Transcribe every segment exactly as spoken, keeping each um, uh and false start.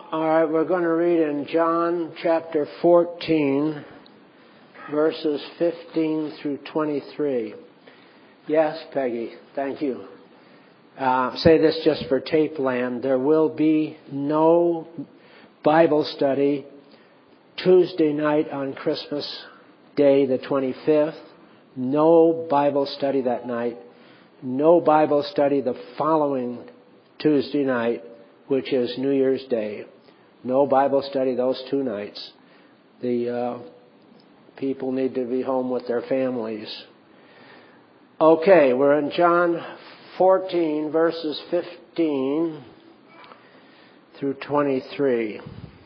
All right, we're going to read in John chapter fourteen, verses fifteen through twenty-three. Yes, Peggy, thank you. Uh, say this just for tape land. There will be no Bible study Tuesday night on Christmas Day, the twenty-fifth. No Bible study that night. No Bible study the following Tuesday night, which is New Year's Day. No Bible study those two nights. The uh, people need to be home with their families. Okay, we're in John fourteen, verses fifteen through twenty-three.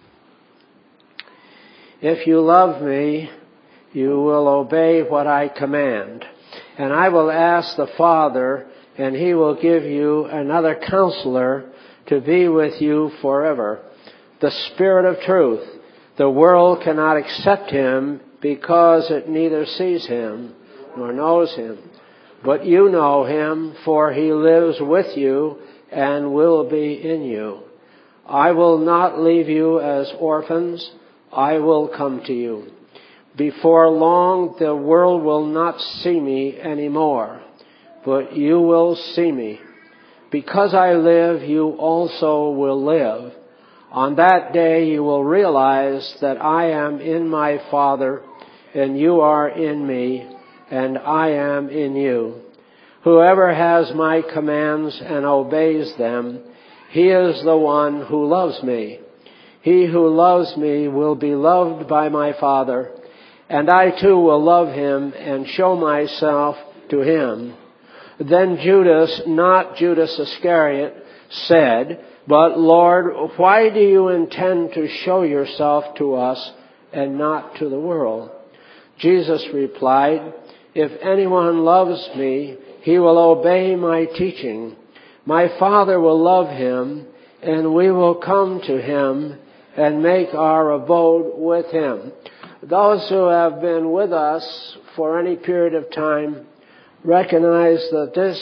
If you love me, you will obey what I command. And I will ask the Father, and He will give you another counselor to be with you forever, the Spirit of truth. The world cannot accept Him because it neither sees Him nor knows Him. But you know Him, for He lives with you and will be in you. I will not leave you as orphans. I will come to you. Before long, the world will not see me anymore, but you will see me. Because I live, you also will live. On that day you will realize that I am in my Father, and you are in me, and I am in you. Whoever has my commands and obeys them, he is the one who loves me. He who loves me will be loved by my Father, and I too will love him and show myself to him. Then Judas, not Judas Iscariot, said, But Lord, why do you intend to show yourself to us and not to the world? Jesus replied, If anyone loves me, he will obey my teaching. My Father will love him, and we will come to him and make our abode with him. Those who have been with us for any period of time recognize that this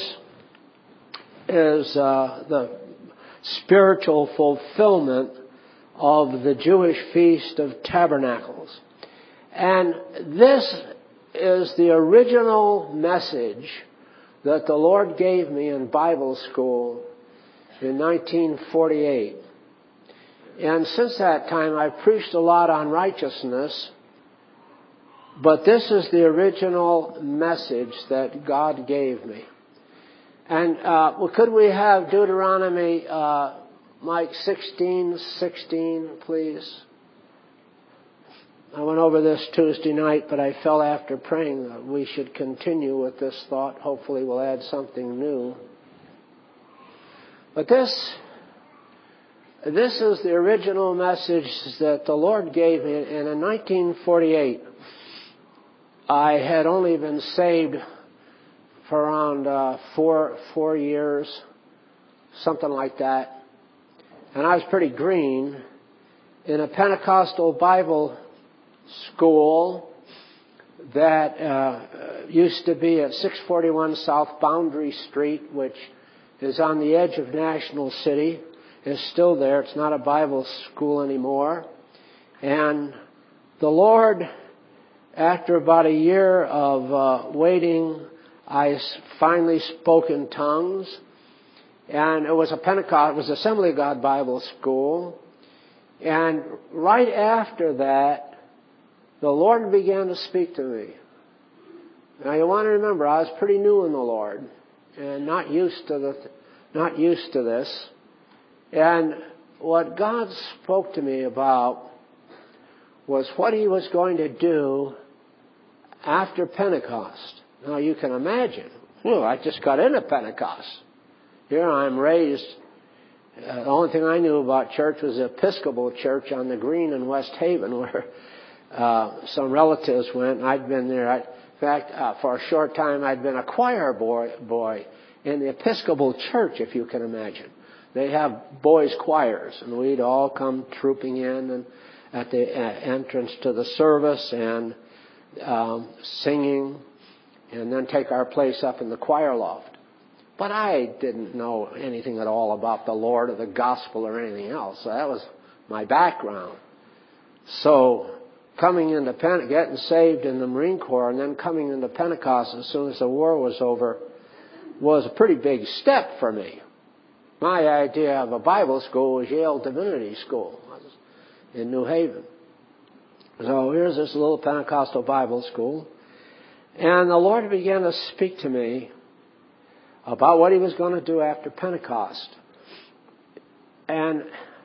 is uh, the spiritual fulfillment of the Jewish Feast of Tabernacles. And this is the original message that the Lord gave me in Bible school in nineteen forty-eight. And since that time, I've preached a lot on righteousness, but this is the original message that God gave me. And uh, well, could we have Deuteronomy, uh, Mike, sixteen sixteen, please? I went over this Tuesday night, but I felt after praying that we should continue with this thought. Hopefully we'll add something new. But this, this is the original message that the Lord gave me. And in nineteen forty-eight, I had only been saved for around uh, four four years, something like that. And I was pretty green in a Pentecostal Bible school that uh, used to be at six forty-one South Boundary Street, which is on the edge of National City. It's still there. It's not a Bible school anymore. And the Lord, after about a year of uh, waiting, I finally spoke in tongues. And it was a Pentecost, it was Assembly of God Bible School. And right after that, the Lord began to speak to me. Now you want to remember, I was pretty new in the Lord and not used to the, not used to this. And what God spoke to me about was what He was going to do after Pentecost. Now you can imagine, well, I just got into Pentecost. Here I'm raised. Uh, the only thing I knew about church was the Episcopal Church on the Green in West Haven, where uh, some relatives went, and I'd been there. I, in fact, uh, for a short time, I'd been a choir boy, boy in the Episcopal Church, if you can imagine. They have boys' choirs, and we'd all come trooping in and at the uh, entrance to the service and um, singing, and then take our place up in the choir loft. But I didn't know anything at all about the Lord or the gospel or anything else. So that was my background. So coming into Pente- getting saved in the Marine Corps and then coming into Pentecost as soon as the war was over was a pretty big step for me. My idea of a Bible school was Yale Divinity School in New Haven. So here's this little Pentecostal Bible school. And the Lord began to speak to me about what He was going to do after Pentecost. And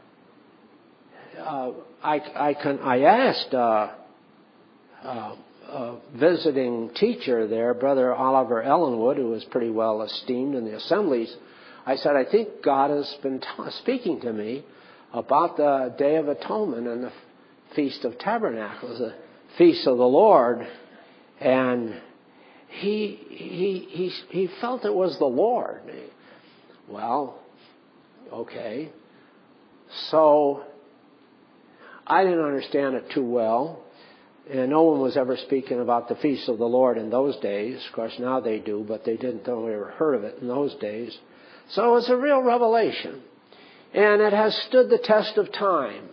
uh, I, I, can, I asked uh, uh, a visiting teacher there, Brother Oliver Ellenwood, who was pretty well esteemed in the assemblies. I said, I think God has been t- speaking to me about the Day of Atonement and the Feast of Tabernacles, the Feast of the Lord. And he he he he felt it was the Lord. Well, okay. So I didn't understand it too well. And no one was ever speaking about the Feast of the Lord in those days. Of course, now they do, but they didn't know we ever heard of it in those days. So it's a real revelation. And it has stood the test of time.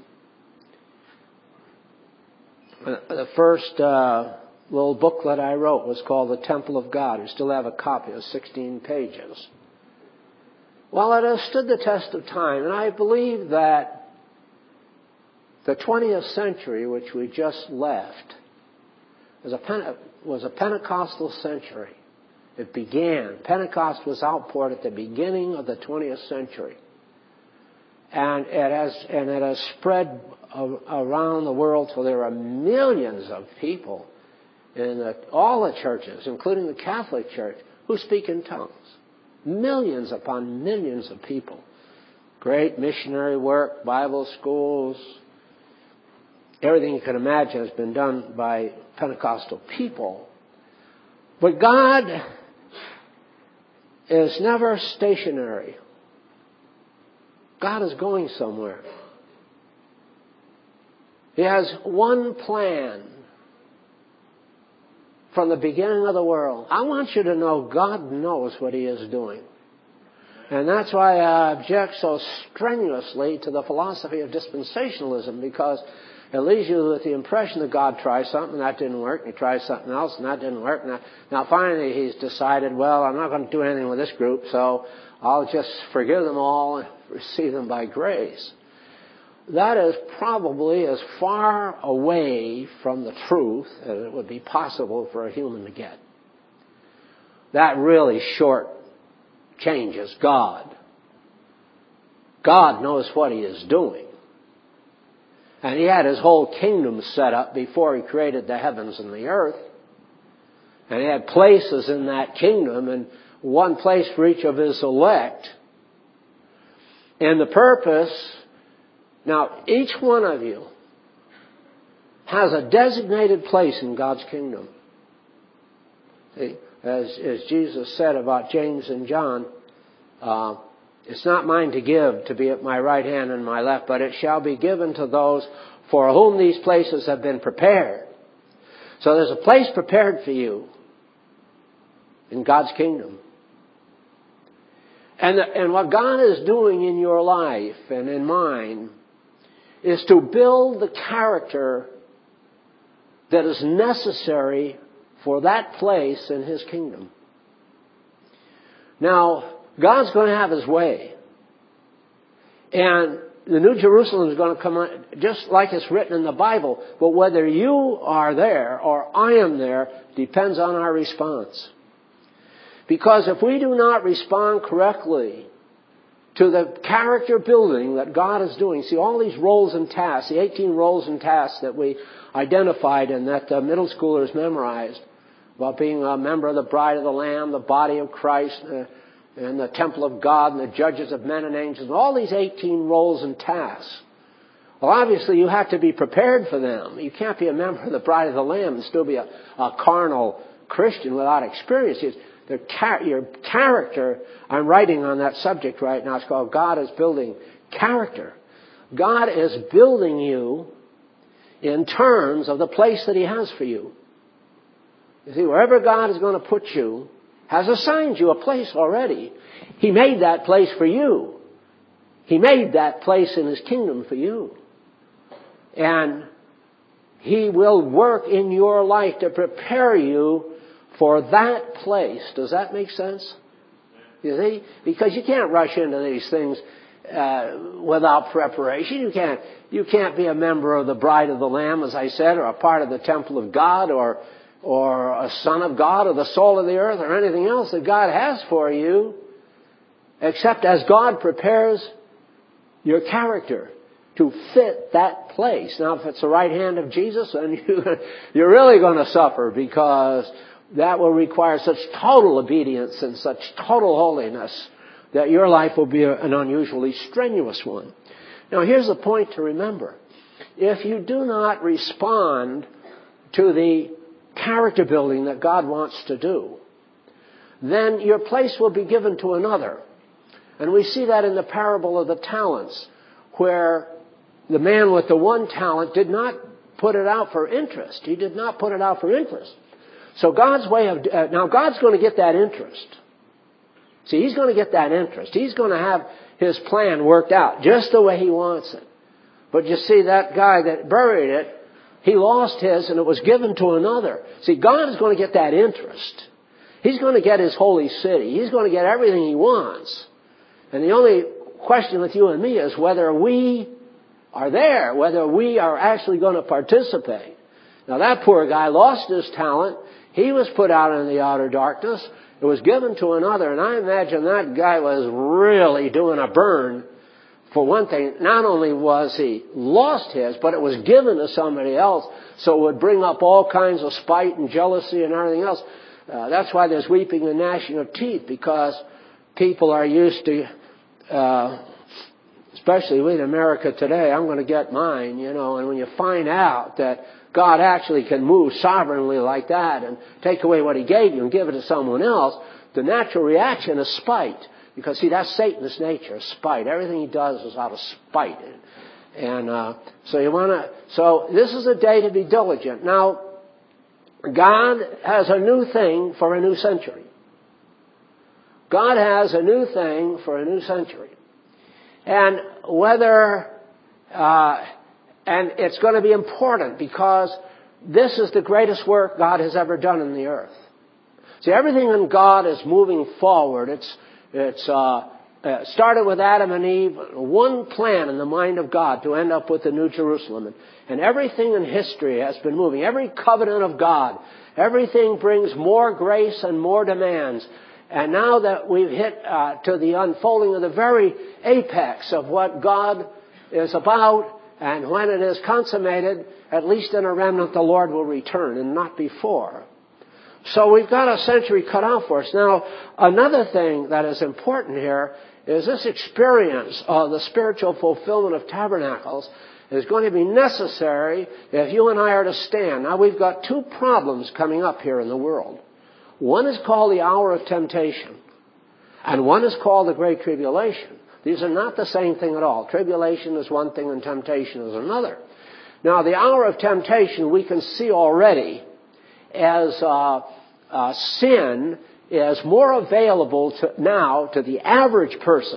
The first uh, little booklet I wrote was called The Temple of God. I still have a copy of sixteen pages. Well, it has stood the test of time. And I believe that the twentieth century, which we just left, was a, Pente- was a Pentecostal century. It began. Pentecost was outpoured at the beginning of the twentieth century. And it has, and it has spread a, around the world till there are millions of people in the, all the churches, including the Catholic Church, who speak in tongues. Millions upon millions of people. Great missionary work, Bible schools, everything you can imagine has been done by Pentecostal people. But God is never stationary. God is going somewhere. He has one plan from the beginning of the world. I want you to know God knows what He is doing. And that's why I object so strenuously to the philosophy of dispensationalism, because it leaves you with the impression that God tries something and that didn't work, and He tries something else and that didn't work. And that, now finally He's decided, well, I'm not going to do anything with this group, so I'll just forgive them all and receive them by grace. That is probably as far away from the truth as it would be possible for a human to get. That really short changes God. God knows what He is doing. And He had His whole kingdom set up before He created the heavens and the earth. And He had places in that kingdom, and one place for each of His elect. And the purpose, now each one of you has a designated place in God's kingdom. See, as, as Jesus said about James and John, uh, it's not mine to give, to be at my right hand and my left, but it shall be given to those for whom these places have been prepared. So there's a place prepared for you in God's kingdom. And, the, and what God is doing in your life and in mine is to build the character that is necessary for that place in His kingdom. Now, God's going to have His way. And the New Jerusalem is going to come on just like it's written in the Bible. But whether you are there or I am there depends on our response. Because if we do not respond correctly to the character building that God is doing, see all these roles and tasks, the eighteen roles and tasks that we identified and that the middle schoolers memorized about being a member of the bride of the Lamb, the body of Christ, uh, and the temple of God, and the judges of men and angels, all these eighteen roles and tasks. Well, obviously you have to be prepared for them. You can't be a member of the bride of the Lamb and still be a, a carnal Christian without experience. The char- your character, I'm writing on that subject right now. It's called God is Building Character. God is building you in terms of the place that He has for you. You see, wherever God is going to put you, has assigned you a place already. He made that place for you. He made that place in His kingdom for you. And He will work in your life to prepare you for that place. Does that make sense? You see? Because you can't rush into these things uh, without preparation. You can't, you can't be a member of the Bride of the Lamb, as I said, or a part of the temple of God, or, or a son of God, or the soul of the earth, or anything else that God has for you, except as God prepares your character to fit that place. Now, if it's the right hand of Jesus, then you, you're really going to suffer, because that will require such total obedience and such total holiness that your life will be an unusually strenuous one. Now, here's the point to remember. If you do not respond to the character building that God wants to do, then your place will be given to another. And we see that in the parable of the talents, where the man with the one talent did not put it out for interest. He did not put it out for interest. So God's way of, uh, now God's going to get that interest. See, He's going to get that interest. He's going to have His plan worked out just the way He wants it. But you see, that guy that buried it, he lost his and it was given to another. See, God is going to get that interest. He's going to get His holy city. He's going to get everything He wants. And the only question with you and me is whether we are there, whether we are actually going to participate. Now, that poor guy lost his talent. He was put out in the outer darkness. It was given to another. And I imagine that guy was really doing a burn. For one thing, not only was he lost his, but it was given to somebody else. So it would bring up all kinds of spite and jealousy and everything else. Uh, that's why there's weeping and gnashing of teeth, because people are used to, uh, especially with America today, I'm going to get mine, you know, and when you find out that God actually can move sovereignly like that and take away what He gave you and give it to someone else, the natural reaction is spite. Because, see, that's Satan's nature, spite. Everything he does is out of spite. And uh, so you want to, so this is a day to be diligent. Now, God has a new thing for a new century. God has a new thing for a new century. And whether, uh, and it's going to be important, because this is the greatest work God has ever done in the earth. See, everything in God is moving forward. It's, it's, uh, uh, started with Adam and Eve, one plan in the mind of God to end up with the New Jerusalem. And, and everything in history has been moving. Every covenant of God, everything brings more grace and more demands. And now that we've hit uh, to the unfolding of the very apex of what God is about, and when it is consummated, at least in a remnant, the Lord will return, and not before. So we've got a century cut out for us. Now, another thing that is important here is this experience of the spiritual fulfillment of tabernacles is going to be necessary if you and I are to stand. Now, we've got two problems coming up here in the world. One is called the hour of temptation, and one is called the Great Tribulation. These are not the same thing at all. Tribulation is one thing and temptation is another. Now, the hour of temptation we can see already as uh, uh, sin is more available to, now to the average person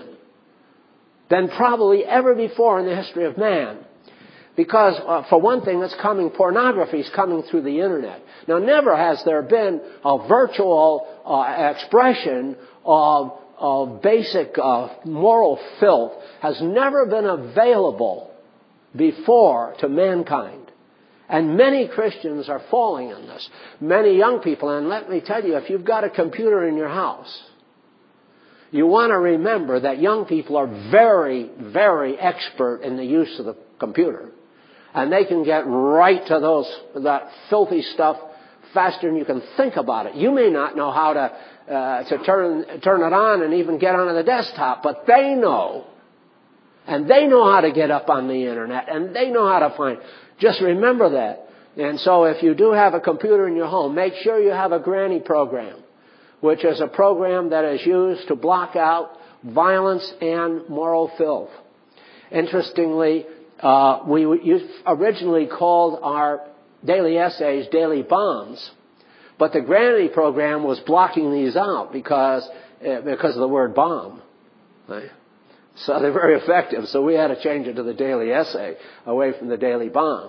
than probably ever before in the history of man. Because, uh, for one thing, it's coming, pornography is coming through the Internet. Now, never has there been a virtual uh, expression of, of basic uh, moral filth has never been available before to mankind. And many Christians are falling in this. Many young people, and let me tell you, if you've got a computer in your house, you want to remember that young people are very, very expert in the use of the computer. And they can get right to those, that filthy stuff faster than you can think about it. You may not know how to, uh, to turn, turn it on and even get onto the desktop, but they know. And they know how to get up on the Internet, and they know how to find. Just remember that. And so if you do have a computer in your home, make sure you have a granny program, which is a program that is used to block out violence and moral filth. Interestingly, uh, we originally called our daily essays daily bombs, but the granny program was blocking these out because, uh, because of the word bomb. Right? So they're very effective. So we had to change it to the daily essay away from the daily bond.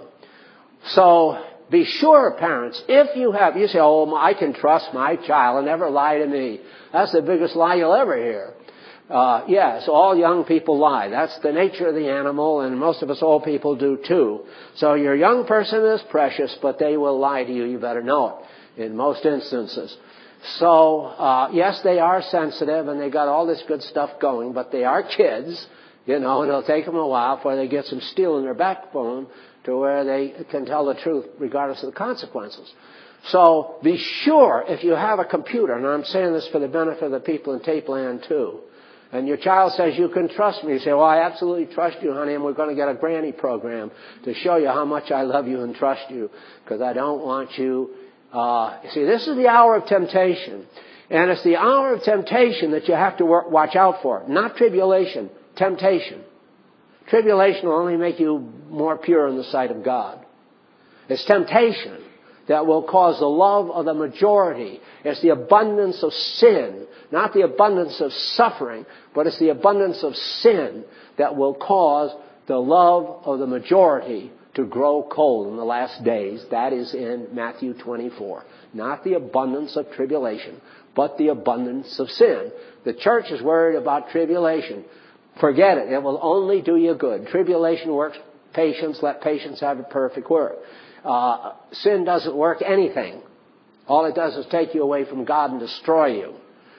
So be sure, parents, if you have, you say, oh, I can trust my child and never lie to me. That's the biggest lie you'll ever hear. Uh, yes, all young people lie. That's the nature of the animal, and most of us old people do too. So your young person is precious, but they will lie to you. You better know it in most instances. So, uh, yes, they are sensitive and they got all this good stuff going, but they are kids, you know, and it'll take them a while before they get some steel in their backbone to where they can tell the truth regardless of the consequences. So be sure if you have a computer, and I'm saying this for the benefit of the people in tape land too, and your child says, you can trust me. You say, well, I absolutely trust you, honey, and we're going to get a granny program to show you how much I love you and trust you, because I don't want you... Uh, see, this is the hour of temptation. And it's the hour of temptation that you have to work, watch out for. Not tribulation, temptation. Tribulation will only make you more pure in the sight of God. It's temptation that will cause the love of the majority. It's the abundance of sin, not the abundance of suffering, but it's the abundance of sin that will cause the love of the majority to grow cold in the last days. That is in Matthew twenty-four. Not the abundance of tribulation, but the abundance of sin. The church is worried about tribulation. Forget it. It will only do you good. Tribulation works patience. Let patience have a perfect work. Uh, sin doesn't work anything. All it does is take you away from God and destroy you.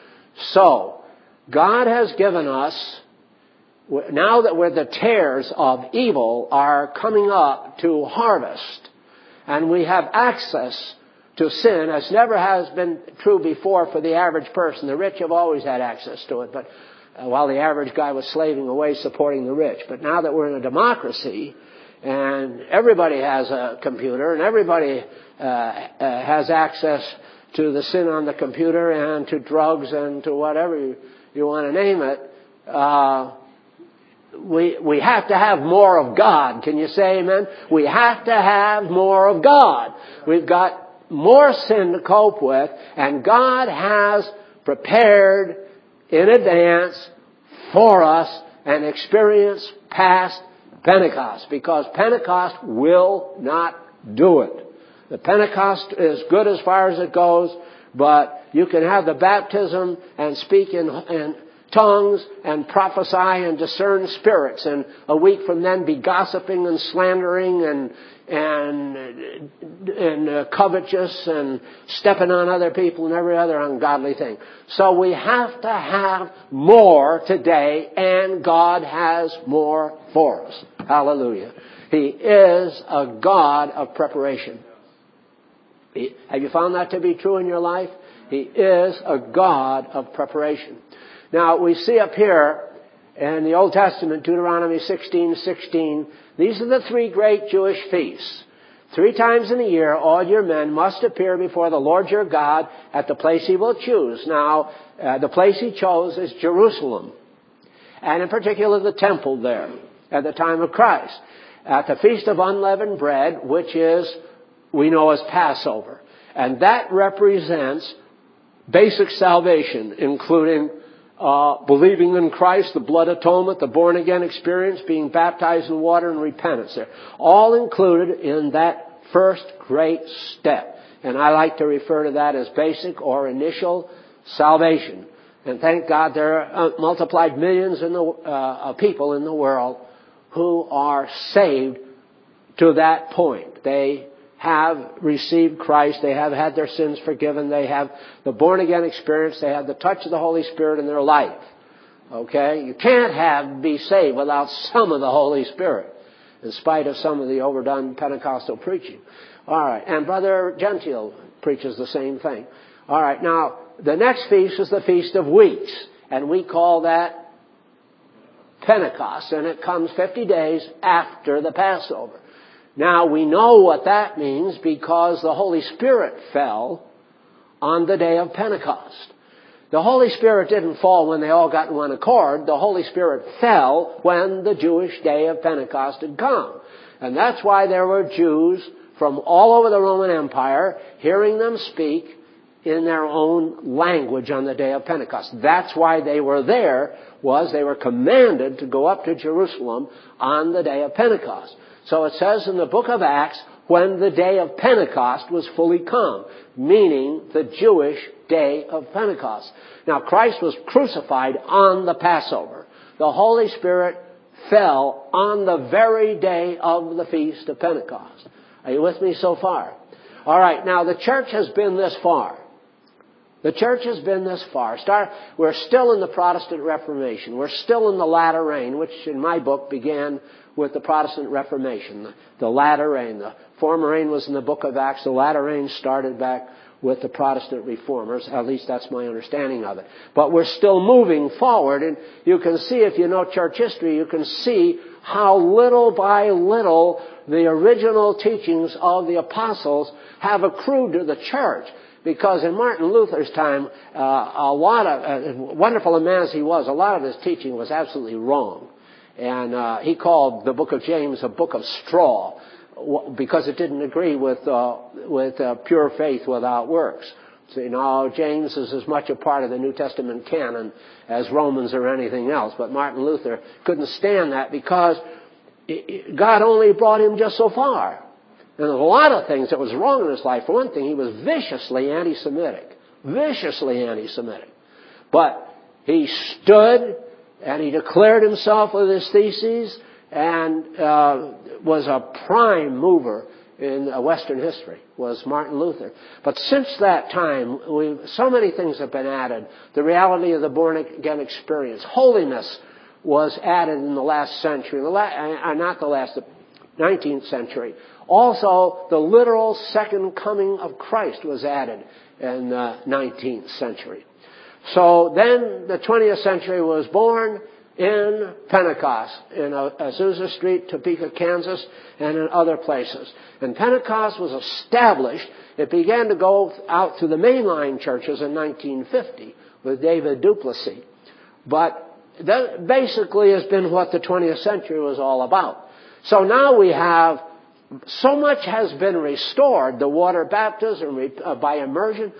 So, God has given us, now that where the tares of evil are coming up to harvest, and we have access to sin, as never has been true before for the average person. The rich have always had access to it, but uh, while the average guy was slaving away supporting the rich. But now that we're in a democracy, and everybody has a computer, and everybody uh, uh, has access to the sin on the computer, and to drugs, and to whatever you, you want to name it, uh, We, we have to have more of God. Can you say amen? We have to have more of God. We've got more sin to cope with, and God has prepared in advance for us an experience past Pentecost, because Pentecost will not do it. The Pentecost is good as far as it goes, but you can have the baptism and speak in, in tongues and prophesy and discern spirits, and a week from then be gossiping and slandering and and and uh, covetous and stepping on other people and every other ungodly thing. So we have to have more today, and God has more for us. Hallelujah. He is a God of preparation. He, have you found that to be true in your life? He is a God of preparation. Now, we see up here in the Old Testament, Deuteronomy sixteen sixteen, these are the three great Jewish feasts. Three times in a year, all your men must appear before the Lord your God at the place he will choose. Now, uh, the place he chose is Jerusalem, and in particular the temple there at the time of Christ. At the Feast of Unleavened Bread, which is, we know as Passover. And that represents basic salvation, including Uh, believing in Christ, the blood atonement, the born-again experience, being baptized in water, and repentance there. All included in that first great step. And I like to refer to that as basic or initial salvation. And thank God there are uh, multiplied millions in the, uh, of people in the world who are saved to that point. They have received Christ. They have had their sins forgiven. They have the born-again experience. They have the touch of the Holy Spirit in their life. Okay? You can't have be saved without some of the Holy Spirit, in spite of some of the overdone Pentecostal preaching. All right. And Brother Gentile preaches the same thing. All right. Now, the next feast is the Feast of Weeks, and we call that Pentecost, and it comes fifty days after the Passover. Now, we know what that means because the Holy Spirit fell on the day of Pentecost. The Holy Spirit didn't fall when they all got in one accord. The Holy Spirit fell when the Jewish day of Pentecost had come. And that's why there were Jews from all over the Roman Empire hearing them speak in their own language on the day of Pentecost. That's why they were there, was they were commanded to go up to Jerusalem on the day of Pentecost. So it says in the book of Acts, when the day of Pentecost was fully come, meaning the Jewish day of Pentecost. Now, Christ was crucified on the Passover. The Holy Spirit fell on the very day of the Feast of Pentecost. Are you with me so far? All right, now the church has been this far. The church has been this far. Start, we're still in the Protestant Reformation. We're still in the latter rain, which in my book began with the Protestant Reformation. The, the latter rain. The former rain was in the book of Acts. The latter rain started back with the Protestant reformers. At least that's my understanding of it. But we're still moving forward. And you can see, if you know church history, you can see how little by little the original teachings of the apostles have accrued to the church. Because in Martin Luther's time, uh, a lot of, uh, wonderful a man as he was, a lot of his teaching was absolutely wrong. And uh, he called the book of James a book of straw, because it didn't agree with uh, with uh, pure faith without works. So, you know, James is as much a part of the New Testament canon as Romans or anything else. But Martin Luther couldn't stand that because God only brought him just so far. And there's a lot of things that was wrong in his life. For one thing, he was viciously anti-Semitic. Viciously anti-Semitic. But he stood and he declared himself with his theses and uh, was a prime mover in Western history, was Martin Luther. But since that time, we've, so many things have been added. The reality of the born-again experience. Holiness was added in the last century. The la- uh, not the last, the nineteenth century. Also, the literal second coming of Christ was added in the nineteenth century. So then the twentieth century was born in Pentecost, in Azusa Street, Topeka, Kansas, and in other places. And Pentecost was established. It began to go out to the mainline churches in nineteen fifty with David Duplessis. But that basically has been what the twentieth century was all about. So now we have, so much has been restored. The water baptism uh, by immersion.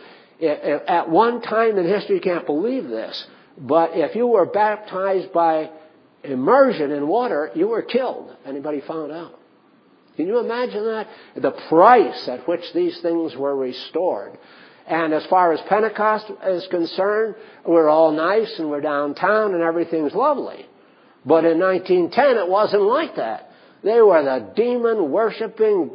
At one time in history, you can't believe this, but if you were baptized by immersion in water, you were killed. Anybody found out? Can you imagine that? The price at which these things were restored. And as far as Pentecost is concerned, we're all nice and we're downtown and everything's lovely. But in nineteen ten, it wasn't like that. They were the demon-worshipping,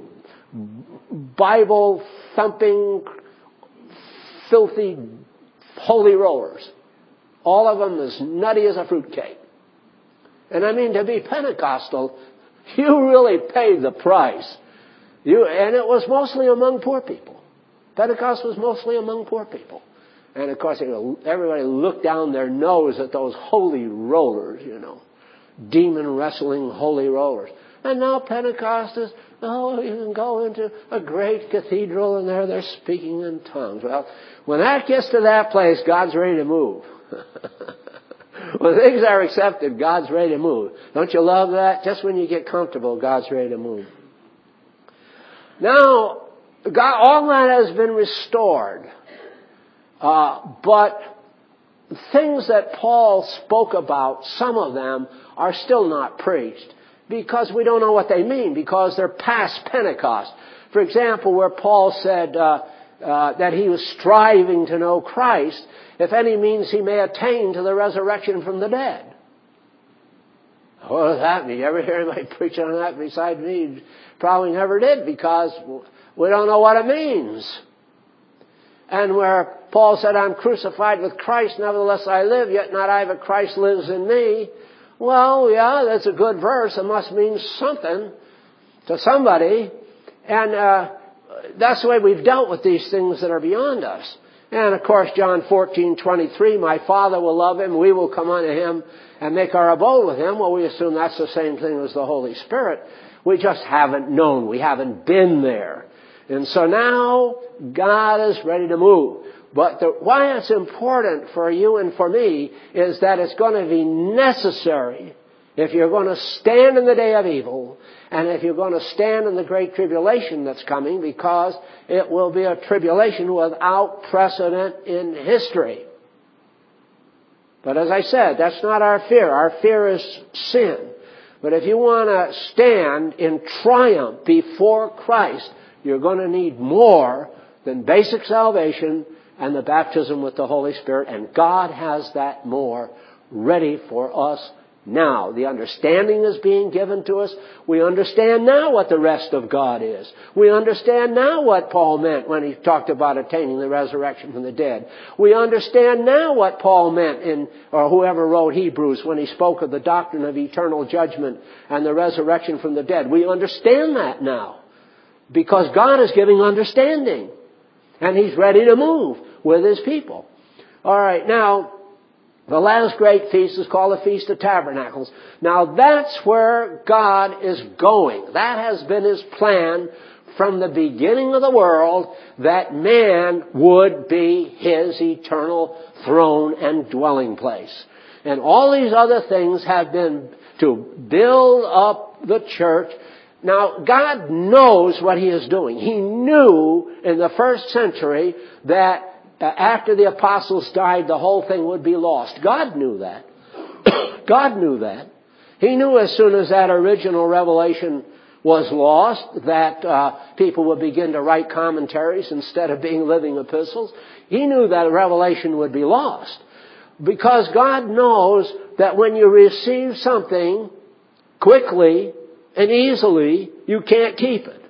Bible-thumping, filthy, holy rollers. All of them as nutty as a fruitcake. And I mean, to be Pentecostal, you really paid the price. You, and it was mostly among poor people. Pentecost was mostly among poor people. And of course, everybody looked down their nose at those holy rollers, you know. Demon-wrestling holy rollers. And now Pentecost is, oh, you can go into a great cathedral and there they're speaking in tongues. Well, when that gets to that place, God's ready to move. When things are accepted, God's ready to move. Don't you love that? Just when you get comfortable, God's ready to move. Now, God, all that has been restored. Uh, but things that Paul spoke about, some of them, are still not preached. Because we don't know what they mean, because they're past Pentecost. For example, where Paul said uh, uh, that he was striving to know Christ, if any means he may attain to the resurrection from the dead. What does that mean? You ever hear anybody preach on that beside me? Probably never did, because we don't know what it means. And where Paul said, I'm crucified with Christ, nevertheless I live, yet not I, but Christ lives in me. Well, yeah, that's a good verse. It must mean something to somebody. And uh, that's the way we've dealt with these things that are beyond us. And, of course, John fourteen twenty-three, my Father will love him, we will come unto him and make our abode with him. Well, we assume that's the same thing as the Holy Spirit. We just haven't known. We haven't been there. And so now God is ready to move. But the, why it's important for you and for me is that it's going to be necessary if you're going to stand in the day of evil, and if you're going to stand in the great tribulation that's coming, because it will be a tribulation without precedent in history. But as I said, that's not our fear. Our fear is sin. But if you want to stand in triumph before Christ, you're going to need more than basic salvation and the baptism with the Holy Spirit. And God has that more ready for us now. The understanding is being given to us. We understand now what the rest of God is. We understand now what Paul meant when he talked about attaining the resurrection from the dead. We understand now what Paul meant in, or whoever wrote Hebrews, when he spoke of the doctrine of eternal judgment and the resurrection from the dead. We understand that now because God is giving understanding, and He's ready to move with His people. All right, now, the last great feast is called the Feast of Tabernacles. Now that's where God is going. That has been His plan from the beginning of the world, that man would be His eternal throne and dwelling place. And all these other things have been to build up the church. Now, God knows what He is doing. He knew in the first century that Uh, after the apostles died, the whole thing would be lost. God knew that. God knew that. He knew as soon as that original revelation was lost that uh, people would begin to write commentaries instead of being living epistles. He knew that revelation would be lost. Because God knows that when you receive something quickly and easily, you can't keep it.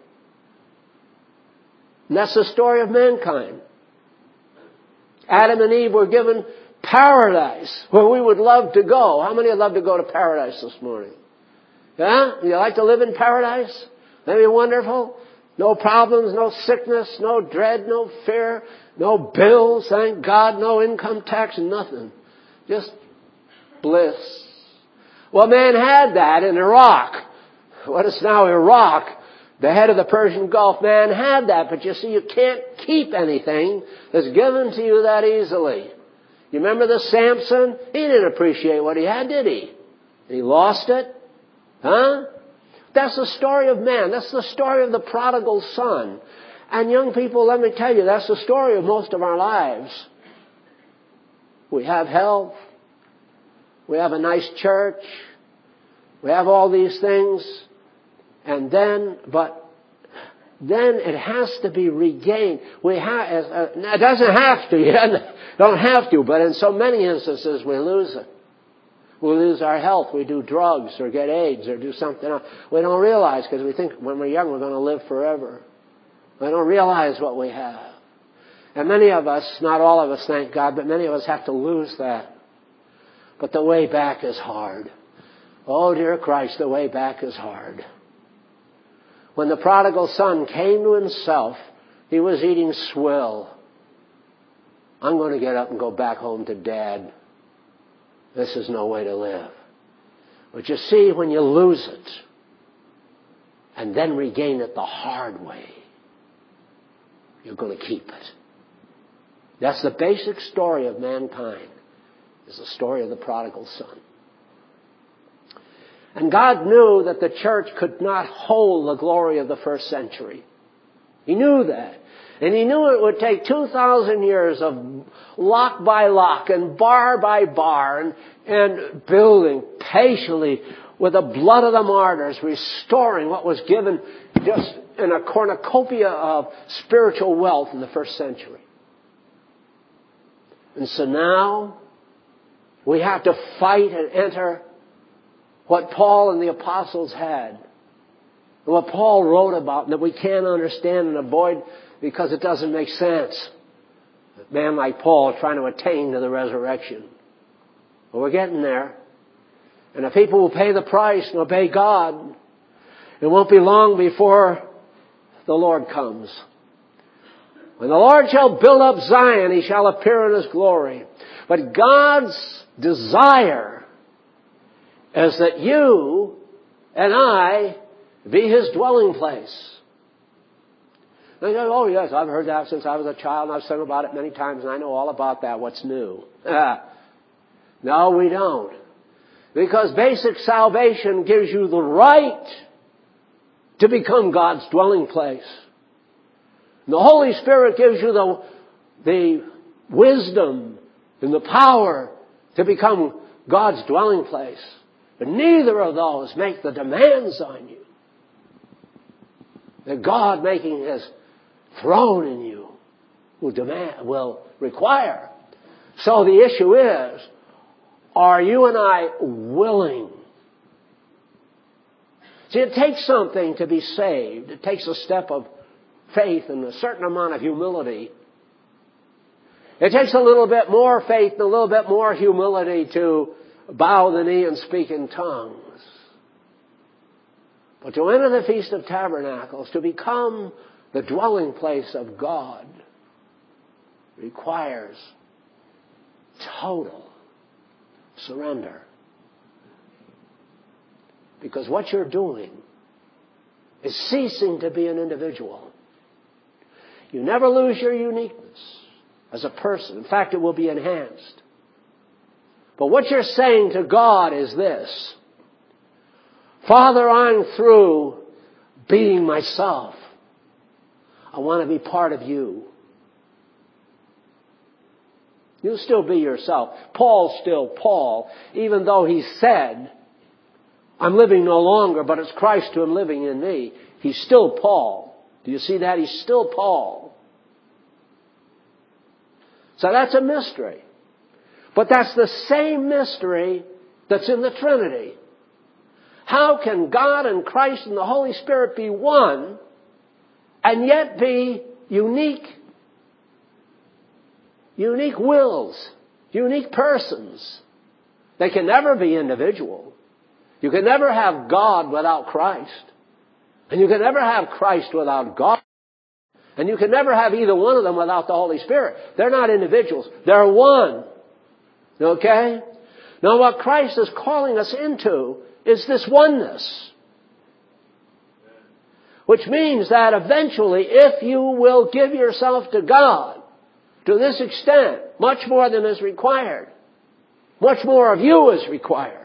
And that's the story of mankind. Adam and Eve were given paradise where we would love to go. How many would love to go to paradise this morning? Yeah? You like to live in paradise? That'd be wonderful. No problems, no sickness, no dread, no fear, no bills, thank God, no income tax, nothing. Just bliss. Well, man had that in Iraq. What is now Iraq? The head of the Persian Gulf, man had that, but you see, you can't keep anything that's given to you that easily. You remember the Samson? He didn't appreciate what he had, did he? He lost it. Huh? That's the story of man. That's the story of the prodigal son. And young people, let me tell you, that's the story of most of our lives. We have health. We have a nice church. We have all these things. And then, but then it has to be regained. We have, uh, it doesn't have to. You don't have to, but in so many instances we lose it. We lose our health. We do drugs or get AIDS or do something else. We don't realize, because we think when we're young we're going to live forever. We don't realize what we have. And many of us, not all of us, thank God, but many of us have to lose that. But the way back is hard. Oh, dear Christ, the way back is hard. When the prodigal son came to himself, he was eating swill. I'm going to get up and go back home to Dad. This is no way to live. But you see, when you lose it and then regain it the hard way, you're going to keep it. That's the basic story of mankind, is the story of the prodigal son. And God knew that the church could not hold the glory of the first century. He knew that. And He knew it would take two thousand years of lock by lock and bar by bar and, and building patiently with the blood of the martyrs, restoring what was given just in a cornucopia of spiritual wealth in the first century. And so now we have to fight and enter what Paul and the apostles had, and what Paul wrote about, and that we can't understand and avoid because it doesn't make sense. A man like Paul trying to attain to the resurrection. But we're getting there. And if people will pay the price and obey God, it won't be long before the Lord comes. When the Lord shall build up Zion, He shall appear in His glory. But God's desire is that you and I be His dwelling place. And you go, oh yes, I've heard that since I was a child, and I've sung about it many times, and I know all about that. What's new? No, we don't. Because basic salvation gives you the right to become God's dwelling place. And the Holy Spirit gives you the, the wisdom and the power to become God's dwelling place. But neither of those make the demands on you that God making His throne in you will demand, will require. So the issue is, are you and I willing? See, it takes something to be saved. It takes a step of faith and a certain amount of humility. It takes a little bit more faith and a little bit more humility to bow the knee and speak in tongues. But to enter the Feast of Tabernacles, to become the dwelling place of God, requires total surrender. Because what you're doing is ceasing to be an individual. You never lose your uniqueness as a person. In fact, it will be enhanced. But what you're saying to God is this: Father, I'm through being myself. I want to be part of you. You'll still be yourself. Paul's still Paul, even though he said, I'm living no longer, but it's Christ who am living in me. He's still Paul. Do you see that? He's still Paul. So that's a mystery. But that's the same mystery that's in the Trinity. How can God and Christ and the Holy Spirit be one and yet be unique? Unique wills, unique persons. They can never be individual. You can never have God without Christ. And you can never have Christ without God. And you can never have either one of them without the Holy Spirit. They're not individuals. They're one. Okay? Now what Christ is calling us into is this oneness. Which means that eventually, if you will give yourself to God to this extent, much more than is required, much more of you is required,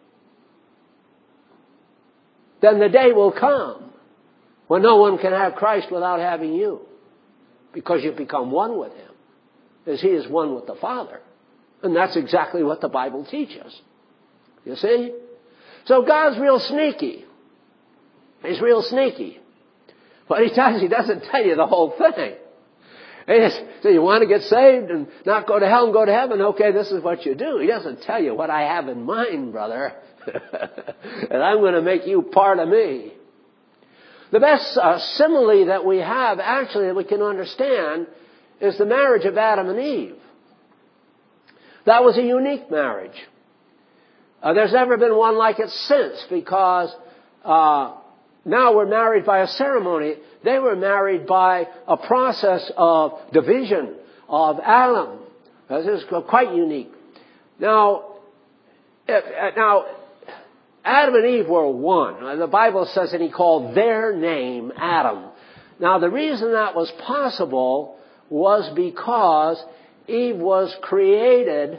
then the day will come when no one can have Christ without having you, because you become one with Him, as He is one with the Father. And that's exactly what the Bible teaches. You see? So God's real sneaky. He's real sneaky. But He does, He doesn't tell you the whole thing. He just, so you want to get saved and not go to hell and go to heaven? Okay, this is what you do. He doesn't tell you what I have in mind, brother. And I'm going to make you part of me. The best uh, simile that we have, actually, that we can understand is the marriage of Adam and Eve. That was a unique marriage. Uh, there's never been one like it since, because uh, now we're married by a ceremony. They were married by a process of division of Adam. This is quite unique. Now, if, now, Adam and Eve were one. The Bible says that He called their name Adam. Now, the reason that was possible was because Eve was created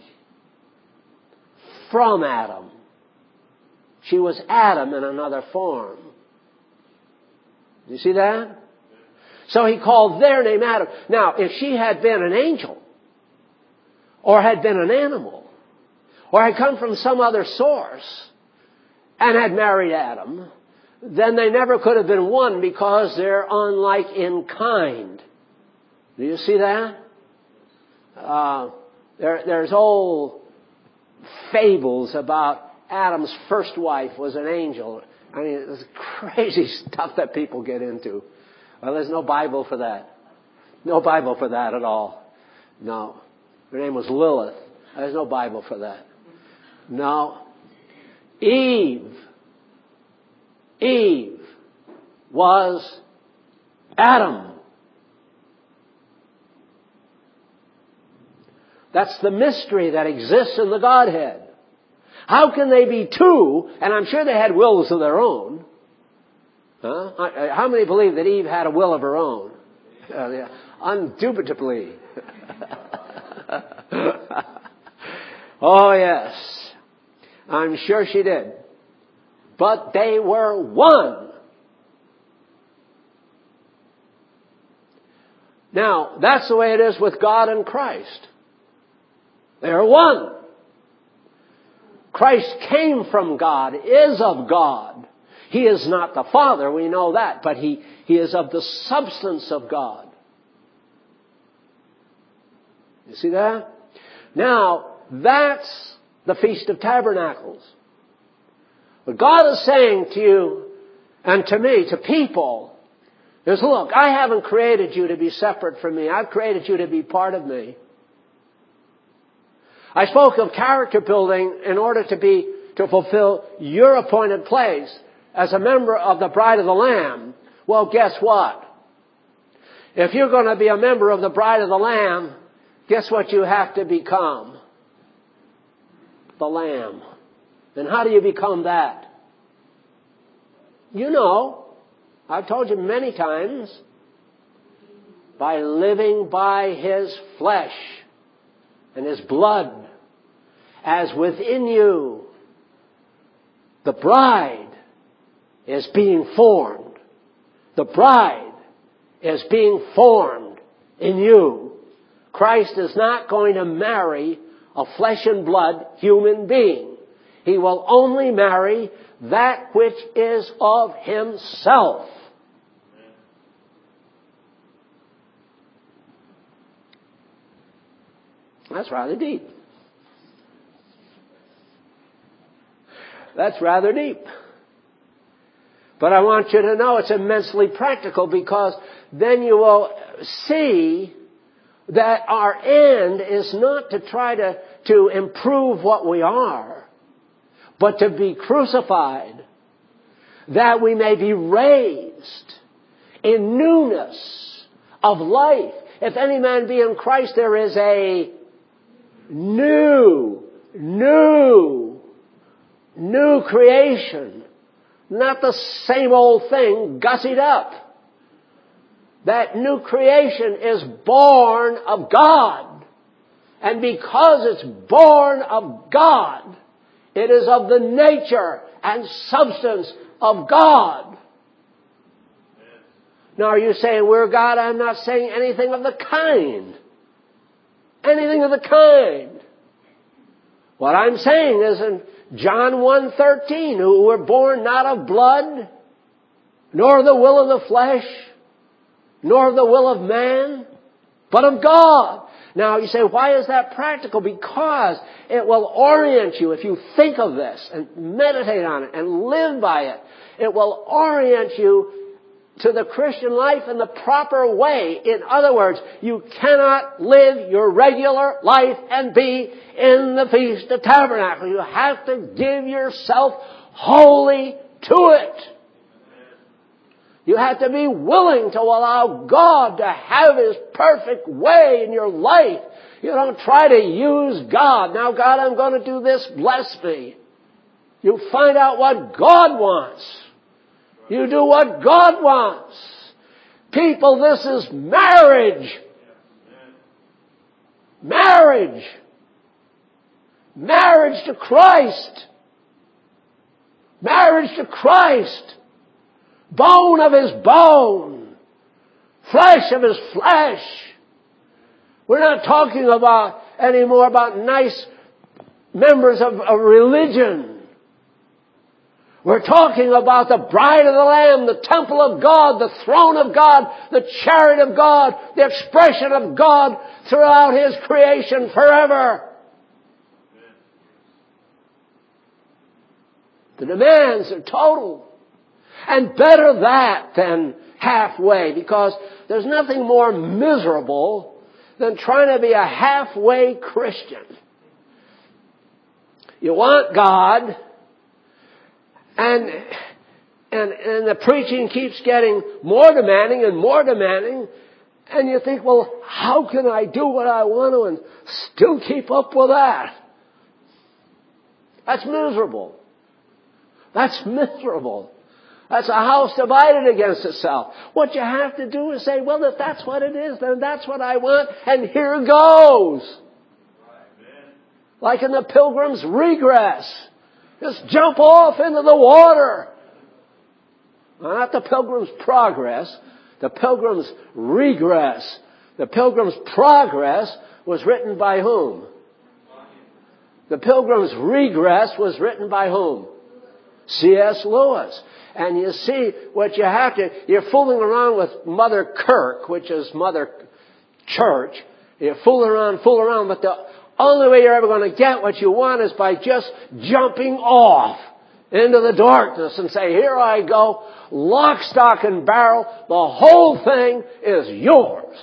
from Adam. She was Adam in another form. Do you see that? So He called their name Adam. Now, if she had been an angel, or had been an animal, or had come from some other source, and had married Adam, then they never could have been one, because they're unlike in kind. Do you see that? Uh, there, there's old fables about Adam's first wife was an angel. I mean, it's crazy stuff that people get into. Well, there's no Bible for that. No Bible for that at all. No. Her name was Lilith. There's no Bible for that. No. Eve. Eve was Adam. That's the mystery that exists in the Godhead. How can they be two? And I'm sure they had wills of their own. Huh? How many believe that Eve had a will of her own? Uh, yeah. Undubitably. Oh, yes. I'm sure she did. But they were one. Now, that's the way it is with God and Christ. They are one. Christ came from God, is of God. He is not the Father, we know that, but he, he is of the substance of God. You see that? Now, that's the Feast of Tabernacles. What God is saying to you and to me, to people, is, look, I haven't created you to be separate from me. I've created you to be part of me. I spoke of character building in order to be, to fulfill your appointed place as a member of the Bride of the Lamb. Well, guess what? If you're going to be a member of the Bride of the Lamb, guess what you have to become? The Lamb. And how do you become that? You know, I've told you many times, by living by His flesh and His blood, as within you, the bride is being formed. The bride is being formed in you. Christ is not going to marry a flesh and blood human being. He will only marry that which is of Himself. That's rather deep. That's rather deep. But I want you to know it's immensely practical, because then you will see that our end is not to try to, to improve what we are, but to be crucified, that we may be raised in newness of life. If any man be in Christ, there is a new, new, new creation. Not the same old thing gussied up. That new creation is born of God. And because it's born of God, it is of the nature and substance of God. Now, are you saying we're God? I'm not saying anything of the kind. Anything of the kind. What I'm saying is in John one thirteen, who were born not of blood, nor the will of the flesh, nor the will of man, but of God. Now you say, why is that practical? Because it will orient you. If you think of this and meditate on it and live by it, it will orient you to the Christian life in the proper way. In other words, you cannot live your regular life and be in the Feast of Tabernacles. You have to give yourself wholly to it. You have to be willing to allow God to have His perfect way in your life. You don't try to use God. Now, God, I'm going to do this. Bless me. You find out what God wants. You do what God wants. People, this is marriage. Marriage. Marriage to Christ. Marriage to Christ. Bone of His bone. Flesh of His flesh. We're not talking about anymore about nice members of a religion. We're talking about the bride of the Lamb, the temple of God, the throne of God, the chariot of God, the expression of God throughout His creation forever. The demands are total. And better that than halfway, because there's nothing more miserable than trying to be a halfway Christian. You want God, and, and, and the preaching keeps getting more demanding and more demanding, and you think, well, how can I do what I want to and still keep up with that? That's miserable. That's miserable. That's a house divided against itself. What you have to do is say, well, if that's what it is, then that's what I want, and here goes. Like in the Pilgrim's Regress. Just jump off into the water. Well, not the Pilgrim's Progress, the Pilgrim's Regress. The Pilgrim's Progress was written by whom? The Pilgrim's Regress was written by whom? C S Lewis. And you see, what you have to, you're fooling around with Mother Kirk, which is Mother Church. You're fooling around, fooling around, but the only way you're ever going to get what you want is by just jumping off into the darkness and say, here I go, lock, stock, and barrel, the whole thing is yours.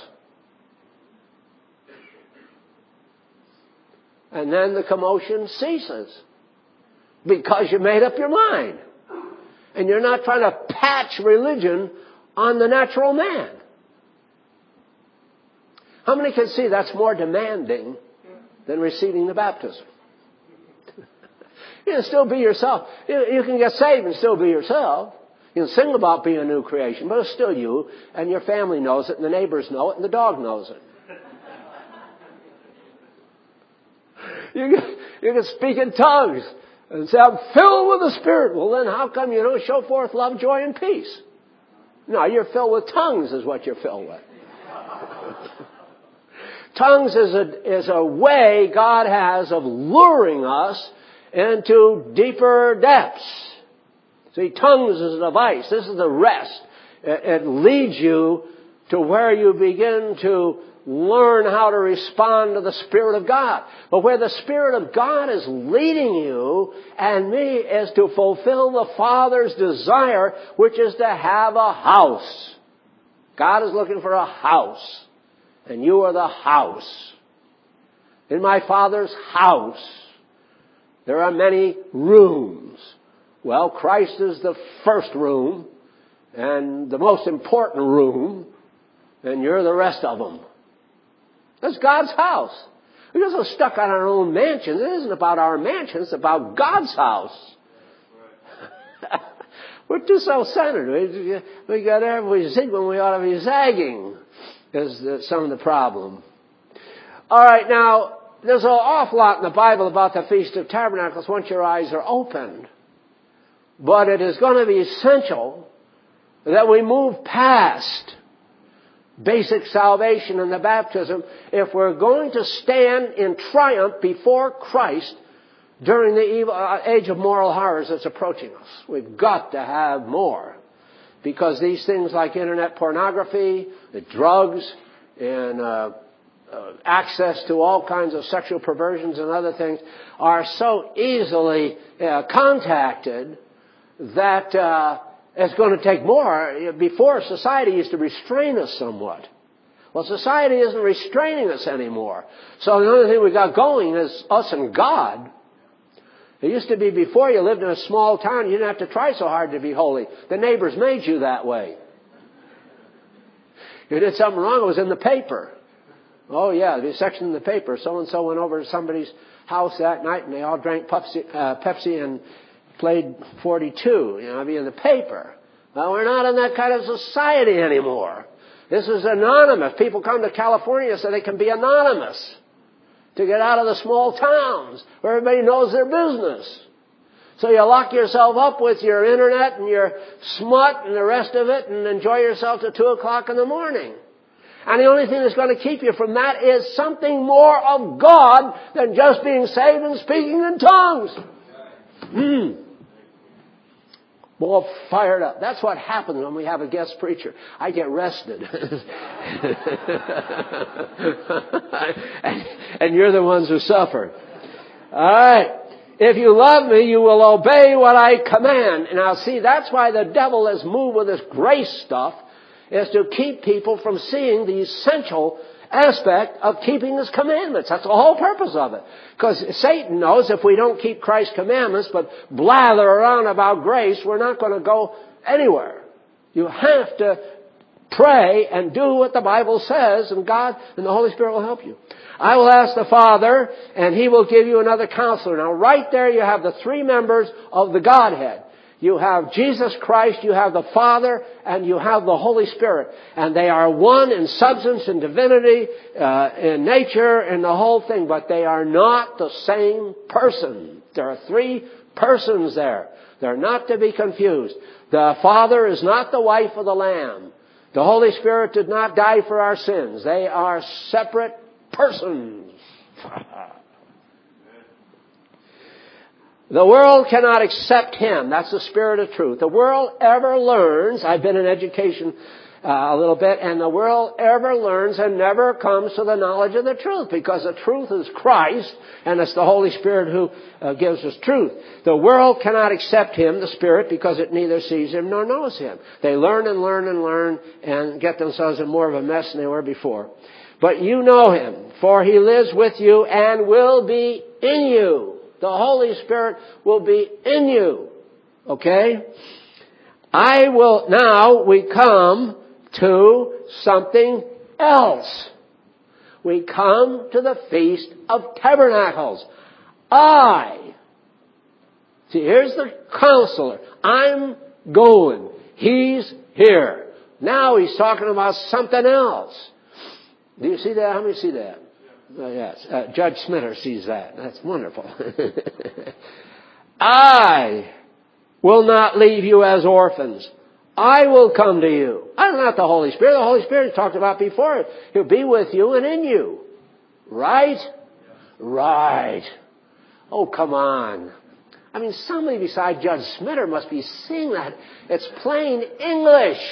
And then the commotion ceases because you made up your mind. And you're not trying to patch religion on the natural man. How many can see that's more demanding than receiving the baptism? You can still be yourself. You can get saved and still be yourself. You can sing about being a new creation, but it's still you, and your family knows it, and the neighbors know it, and the dog knows it. You can, you can speak in tongues and say, I'm filled with the Spirit. Well, then how come you don't show forth love, joy, and peace? No, you're filled with tongues is what you're filled with. Tongues is a, is a way God has of luring us into deeper depths. See, tongues is a device. This is the rest. It, it leads you to where you begin to learn how to respond to the Spirit of God. But where the Spirit of God is leading you and me is to fulfill the Father's desire, which is to have a house. God is looking for a house. And you are the house. In my Father's house, there are many rooms. Well, Christ is the first room and the most important room, and you're the rest of them. That's God's house. We're just so stuck on our own mansions. It isn't about our mansions. It's about God's house. We're too self-centered. We, we got every zig when we ought to be zagging. Is the, some of the problem. All right, now, there's an awful lot in the Bible about the Feast of Tabernacles once your eyes are opened. But it is going to be essential that we move past basic salvation and the baptism if we're going to stand in triumph before Christ during the evil, uh, age of moral horrors that's approaching us. We've got to have more. Because these things like internet pornography, the drugs, and uh, uh, access to all kinds of sexual perversions and other things are so easily uh, contacted that uh, it's going to take more. Before, society used to restrain us somewhat. Well, society isn't restraining us anymore. So the only thing we got going is us and God. It used to be before you lived in a small town, you didn't have to try so hard to be holy. The neighbors made you that way. You did something wrong, it was in the paper. Oh yeah, there'd be a section in the paper. So-and-so went over to somebody's house that night and they all drank Pepsi, uh, Pepsi and played forty-two. You know, it'd be in the paper. Well, we're not in that kind of society anymore. This is anonymous. People come to California so they can be anonymous. To get out of the small towns where everybody knows their business. So you lock yourself up with your internet and your smut and the rest of it and enjoy yourself till two o'clock in the morning. And the only thing that's going to keep you from that is something more of God than just being saved and speaking in tongues. Hmm. All fired up. That's what happens when we have a guest preacher. I get rested. and, and you're the ones who suffer. All right. If you love me, you will obey what I command. Now see, that's why the devil is moved with this grace stuff, is to keep people from seeing the essential aspect of keeping His commandments. That's the whole purpose of it. Because Satan knows if we don't keep Christ's commandments but blather around about grace, we're not going to go anywhere. You have to pray and do what the Bible says, and God and the Holy Spirit will help you. I will ask the Father, and He will give you another counselor. Now right there you have the three members of the Godhead. You have Jesus Christ, you have the Father, and you have the Holy Spirit. And they are one in substance and divinity, uh, in nature, and the whole thing. But they are not the same person. There are three persons there. They're not to be confused. The Father is not the wife of the Lamb. The Holy Spirit did not die for our sins. They are separate persons. The world cannot accept Him. That's the Spirit of truth. The world ever learns, I've been in education uh, a little bit, and the world ever learns and never comes to the knowledge of the truth, because the truth is Christ, and it's the Holy Spirit who uh, gives us truth. The world cannot accept Him, the Spirit, because it neither sees Him nor knows Him. They learn and learn and learn and get themselves in more of a mess than they were before. But you know Him, for He lives with you and will be in you. The Holy Spirit will be in you. Okay? I will, now we come to something else. We come to the Feast of Tabernacles. I, see, here's the counselor. I'm going. He's here. Now he's talking about something else. Do you see that? How many see that? Uh, yes, uh, Judge Smitter sees that. That's wonderful. I will not leave you as orphans. I will come to you. I'm not the Holy Spirit. The Holy Spirit talked about before. He'll be with you and in you. Right? Right. Oh, come on. I mean, somebody beside Judge Smitter must be seeing that. It's plain English.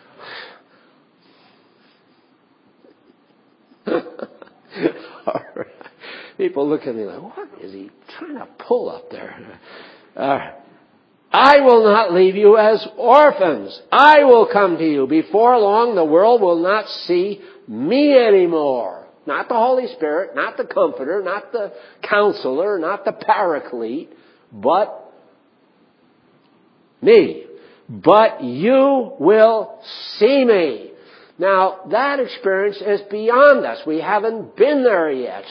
All right. People look at me like, what is he trying to pull up there? Uh, I will not leave you as orphans. I will come to you. Before long, the world will not see me anymore. Not the Holy Spirit, not the Comforter, not the Counselor, not the Paraclete, but me. But you will see me. Now, that experience is beyond us. We haven't been there yet.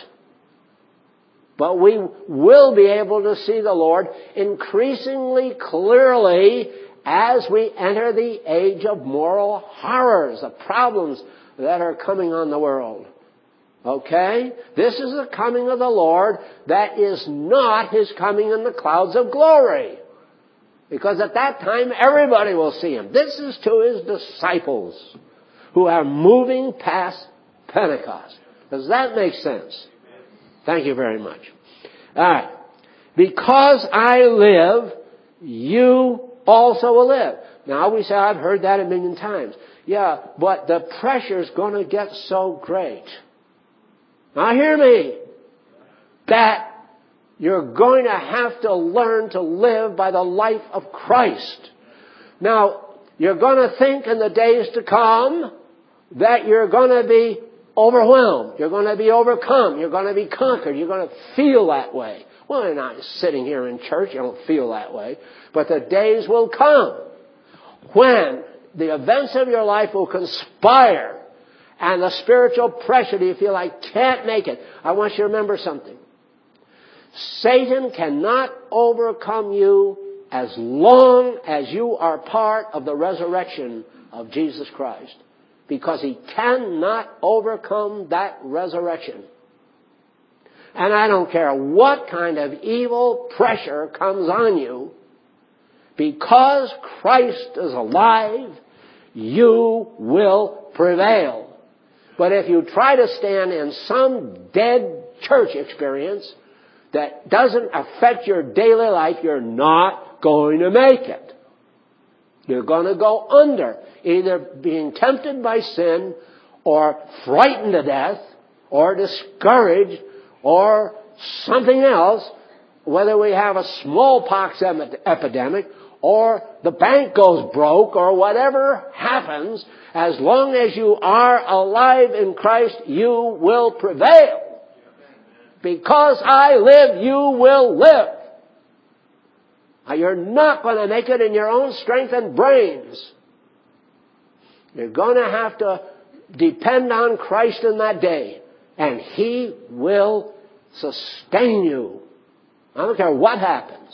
But we will be able to see the Lord increasingly clearly as we enter the age of moral horrors, the problems that are coming on the world. Okay? This is the coming of the Lord that is not His coming in the clouds of glory. Because at that time, everybody will see Him. This is to His disciples who are moving past Pentecost. Does that make sense? Thank you very much. All right. Because I live, you also will live. Now we say, I've heard that a million times. Yeah, but the pressure's going to get so great. Now hear me. That you're going to have to learn to live by the life of Christ. Now, you're going to think in the days to come that you're going to be overwhelmed. You're going to be overcome. You're going to be conquered. You're going to feel that way. Well, you're not sitting here in church. You don't feel that way. But the days will come when the events of your life will conspire and the spiritual pressure that you feel like can't make it. I want you to remember something. Satan cannot overcome you as long as you are part of the resurrection of Jesus Christ. Because he cannot overcome that resurrection. And I don't care what kind of evil pressure comes on you. Because Christ is alive, you will prevail. But if you try to stand in some dead church experience that doesn't affect your daily life, you're not going to make it. You're going to go under, either being tempted by sin or frightened to death or discouraged or something else, whether we have a smallpox epidemic or the bank goes broke or whatever happens. As long as you are alive in Christ, you will prevail. Because I live, you will live. You're not going to make it in your own strength and brains. You're going to have to depend on Christ in that day. And He will sustain you. I don't care what happens.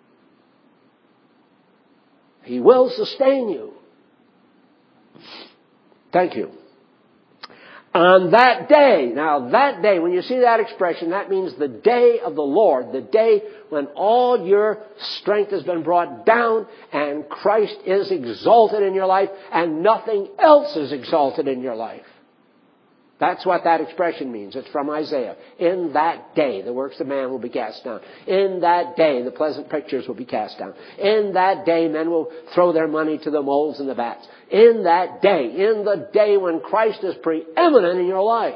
He will sustain you. Thank you. On that day, now that day, when you see that expression, that means the day of the Lord, the day when all your strength has been brought down and Christ is exalted in your life and nothing else is exalted in your life. That's what that expression means. It's from Isaiah. In that day, the works of man will be cast down. In that day, the pleasant pictures will be cast down. In that day, men will throw their money to the moles and the bats. In that day, in the day when Christ is preeminent in your life.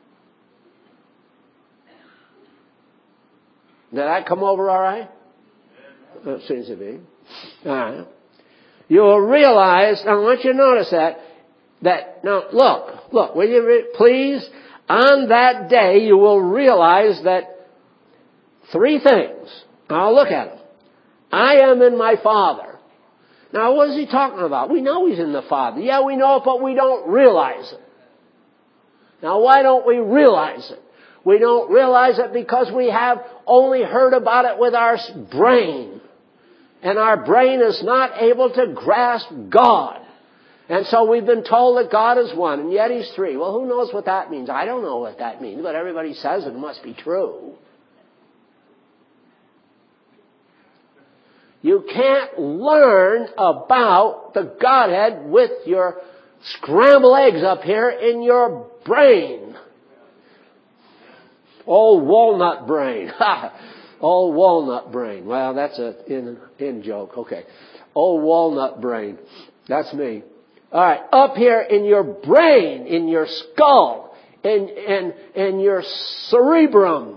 Did that come over all right? It seems to be. All right. You will realize, now I want you to notice that, that, now look, look, will you re- please, on that day you will realize that three things. Now look at them. I am in my Father. Now what is he talking about? We know he's in the Father. Yeah, we know it, but we don't realize it. Now why don't we realize it? We don't realize it because we have only heard about it with our brain. And our brain is not able to grasp God. And so we've been told that God is one, and yet he's three. Well, who knows what that means? I don't know what that means, but everybody says it must be true. You can't learn about the Godhead with your scrambled eggs up here in your brain. Old walnut brain. Old walnut brain. Well, that's a in, in joke. Okay. Old walnut brain. That's me. All right. Up here in your brain, in your skull, in, in, in your cerebrum.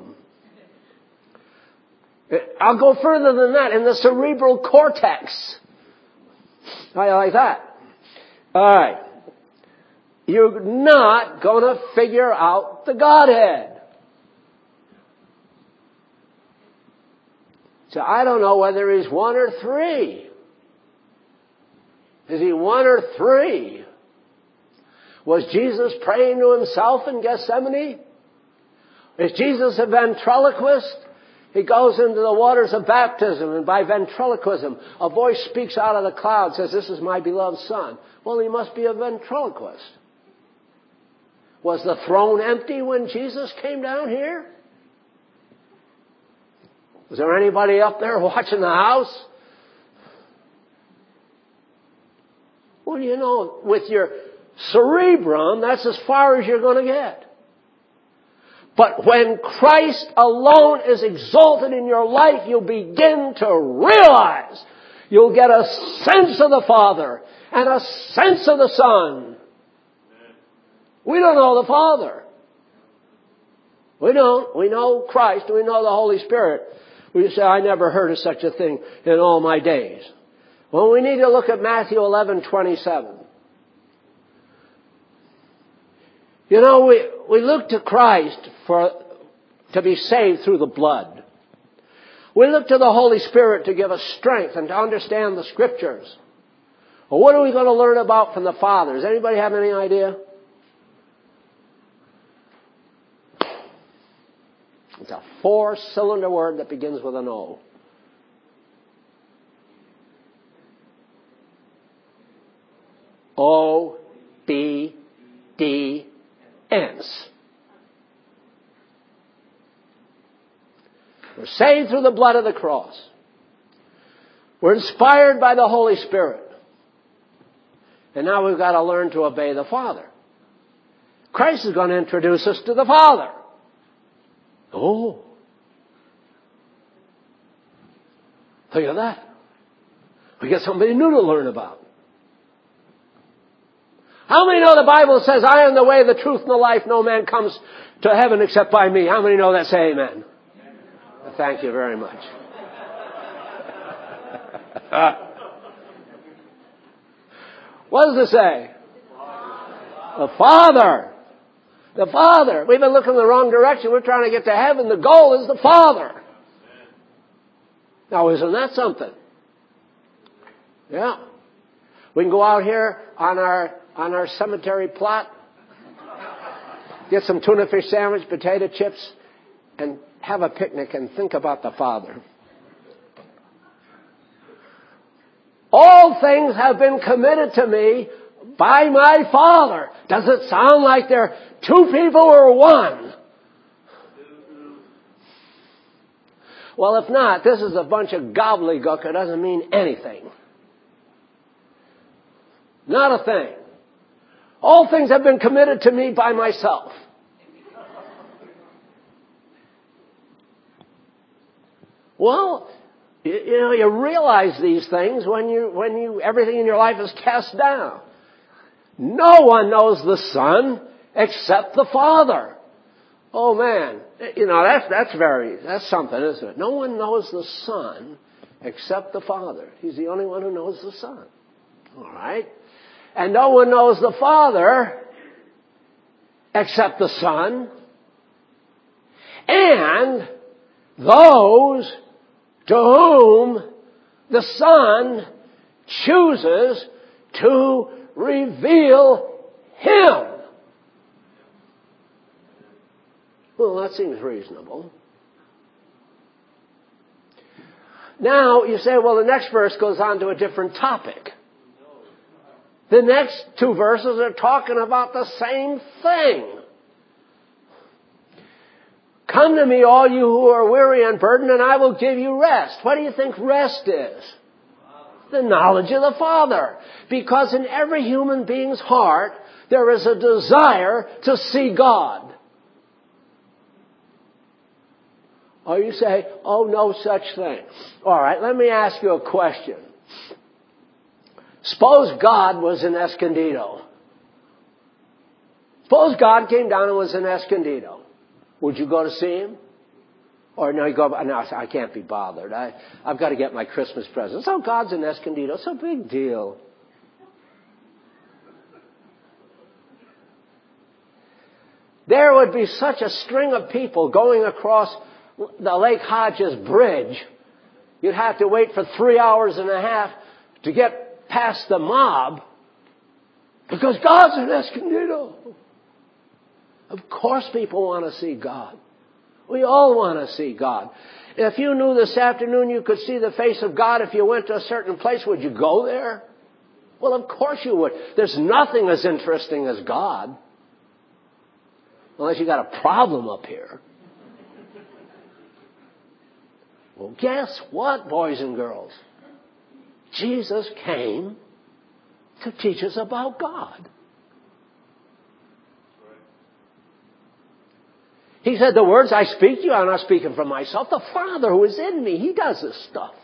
I'll go further than that. In the cerebral cortex. How do you like that? All right. You're not going to figure out the Godhead. So I don't know whether he's one or three. Is he one or three? Was Jesus praying to himself in Gethsemane? Is Jesus a ventriloquist? He goes into the waters of baptism, and by ventriloquism, a voice speaks out of the cloud, says, "This is my beloved Son." Well, he must be a ventriloquist. Was the throne empty when Jesus came down here? Was there anybody up there watching the house? Well, you know, with your cerebrum, that's as far as you're going to get. But when Christ alone is exalted in your life, you'll begin to realize, you'll get a sense of the Father and a sense of the Son. We don't know the Father. We don't. We know Christ. We know the Holy Spirit. We say, I never heard of such a thing in all my days. Well, we need to look at Matthew eleven twenty-seven. You know, we, we look to Christ for, to be saved through the blood. We look to the Holy Spirit to give us strength and to understand the Scriptures. Well, what are we going to learn about from the Father? Does anybody have any idea? It's a four-cylinder word that begins with an O. O B D S. We're saved through the blood of the cross. We're inspired by the Holy Spirit. And now we've got to learn to obey the Father. Christ is going to introduce us to the Father. Oh. Think of that. We got somebody new to learn about. How many know the Bible says, I am the way, the truth, and the life. No man comes to heaven except by me. How many know that? Say amen. Well, thank you very much. What does it say? The Father. The Father. We've been looking in the wrong direction. We're trying to get to heaven. The goal is the Father. Now, isn't that something? Yeah. We can go out here on our on our cemetery plot, get some tuna fish sandwich, potato chips, and have a picnic and think about the Father. All things have been committed to me by my Father. Does it sound like they're two people or one? Well, if not, this is a bunch of gobbledygook. It doesn't mean anything. Not a thing. All things have been committed to me by myself. Well, you, you know, you realize these things when you, when you, everything in your life is cast down. No one knows the Son except the Father. Oh man, you know, that's, that's very, that's something, isn't it? No one knows the Son except the Father. He's the only one who knows the Son. All right? And no one knows the Father except the Son and those to whom the Son chooses to reveal Him. Well, that seems reasonable. Now, you say, well, the next verse goes on to a different topic. The next two verses are talking about the same thing. Come to me, all you who are weary and burdened, and I will give you rest. What do you think rest is? The knowledge of the Father. Because in every human being's heart, there is a desire to see God. Or you say, oh, no such thing. All right, let me ask you a question. Suppose God was in Escondido. Suppose God came down and was in Escondido. Would you go to see Him? Or no, you go, no, I can't be bothered. I, I've got to get my Christmas presents. Oh, God's in Escondido. It's a big deal. There would be such a string of people going across the Lake Hodges Bridge. You'd have to wait for three hours and a half to get past the mob because God's in Escondido. Of course people want to see God. We all want to see God. If you knew this afternoon you could see the face of God if you went to a certain place, would you go there? Well, of course you would. There's nothing as interesting as God. Unless you got a problem up here. Well, guess what, boys and girls? Jesus came to teach us about God. He said, the words I speak to you, I'm not speaking from myself. The Father who is in me, He does this stuff.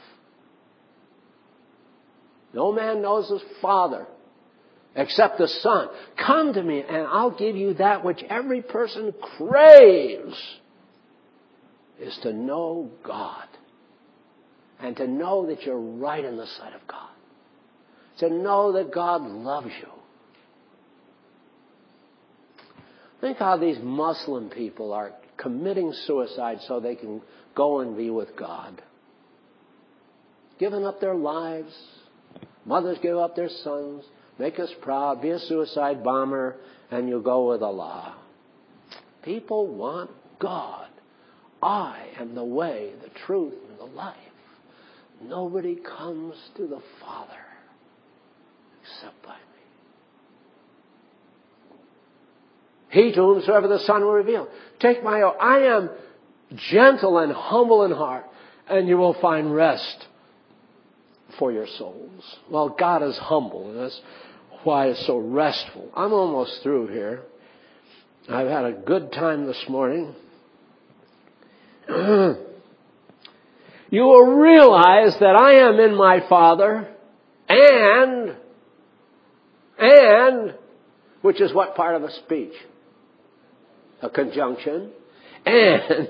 No man knows His Father except the Son. Come to me and I'll give you that which every person craves, is to know God. And to know that you're right in the sight of God. To know that God loves you. Think how these Muslim people are committing suicide so they can go and be with God. Giving up their lives. Mothers give up their sons. Make us proud. Be a suicide bomber. And you go with Allah. People want God. I am the way, the truth, and the life. Nobody comes to the Father except by me. He to whomsoever the Son will reveal. Take my oath. I am gentle and humble in heart, and you will find rest for your souls. Well, God is humble, and that's why it's so restful. I'm almost through here. I've had a good time this morning. You will realize that I am in my Father, and, and, which is what part of a speech? A conjunction. And,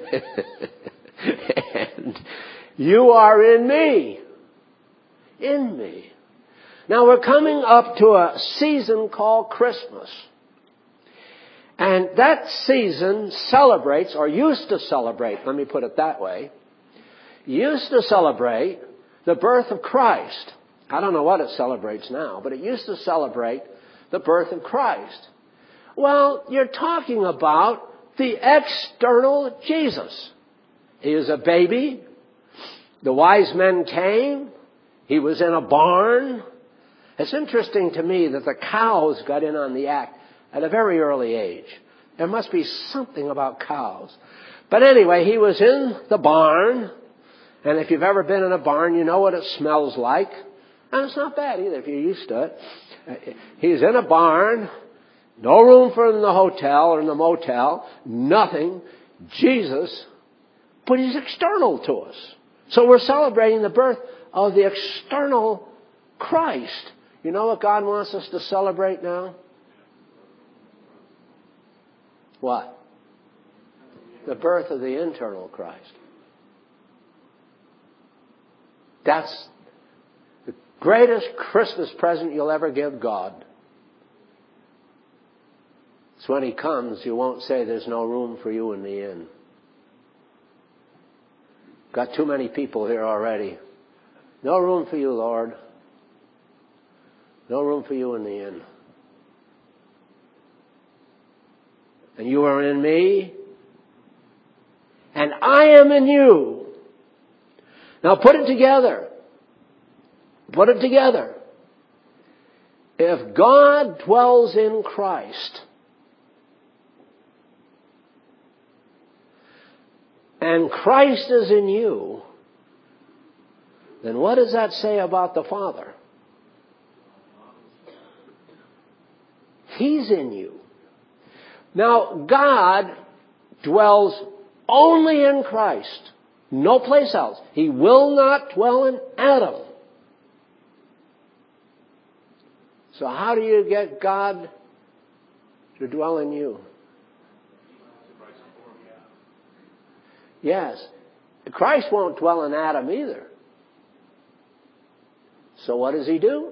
and you are in me. In me. Now we're coming up to a season called Christmas. And that season celebrates, or used to celebrate, let me put it that way, used to celebrate the birth of Christ. I don't know what it celebrates now, but it used to celebrate the birth of Christ. Well, you're talking about the external Jesus. He was a baby. The wise men came. He was in a barn. It's interesting to me that the cows got in on the act at a very early age. There must be something about cows. But anyway, he was in the barn. And if you've ever been in a barn, you know what it smells like. And it's not bad either if you're used to it. He's in a barn. No room for him in the hotel or in the motel. Nothing. Jesus. But he's external to us. So we're celebrating the birth of the external Christ. You know what God wants us to celebrate now? What? The birth of the internal Christ. That's the greatest Christmas present you'll ever give God. It's when He comes, you won't say there's no room for you in the inn. Got too many people here already. No room for you, Lord. No room for you in the inn. And you are in me, and I am in you. Now put it together. Put it together. If God dwells in Christ, and Christ is in you, then what does that say about the Father? He's in you. Now, God dwells only in Christ. No place else. He will not dwell in Adam. So how do you get God to dwell in you? Yes. Christ won't dwell in Adam either. So what does He do?